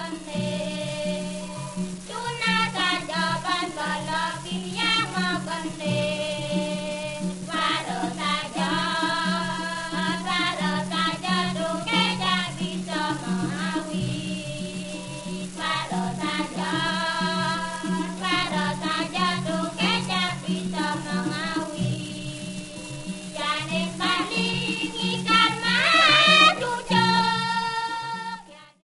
penting. Tuna saja ban balakin yang penting. Pada saja dongeng tak bisa mengawin. Pada saja dongeng tak bisa mengawin.